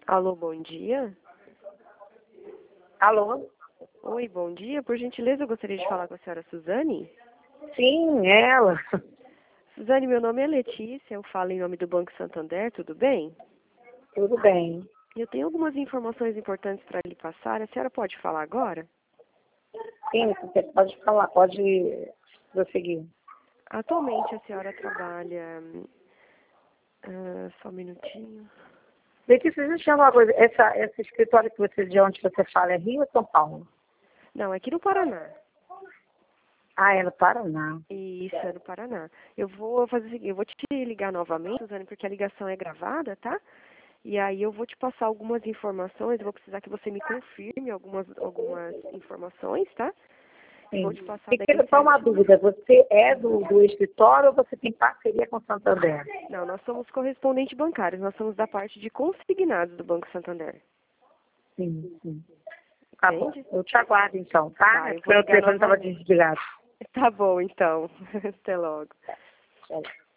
Alô, bom dia. Alô? Oi, bom dia. Por gentileza, eu gostaria de falar com a senhora Suzane. Sim, ela. Suzane, meu nome é Letícia, eu falo em nome do Banco Santander, tudo bem? Tudo bem. Eu tenho algumas informações importantes para lhe passar. A senhora pode falar agora? Sim, você pode falar, pode prosseguir. Atualmente a senhora trabalha... só um minutinho. Letícia, deixa eu te falar uma coisa. Esse escritório que você, de onde você fala, é Rio ou São Paulo? Não, aqui no Paraná. Ah, é no Paraná. Isso, é no Paraná. Eu vou fazer o seguinte, eu vou te ligar novamente, Suzane, porque a ligação é gravada, tá? E aí eu vou te passar algumas informações, eu vou precisar que você me confirme algumas informações, tá? E vou Sim. te passar E daí quero só uma certinho. dúvida. Você é do escritório ou você tem parceria com o Santander? Não, nós somos correspondentes bancários, nós somos da parte de consignados do Banco Santander. Sim, sim. Tá bom. Entende? Eu te aguardo então, tá? Tá, É eu porque vou o ligar telefone estava novamente. desligado. Tá bom, então. Até logo. Tchau.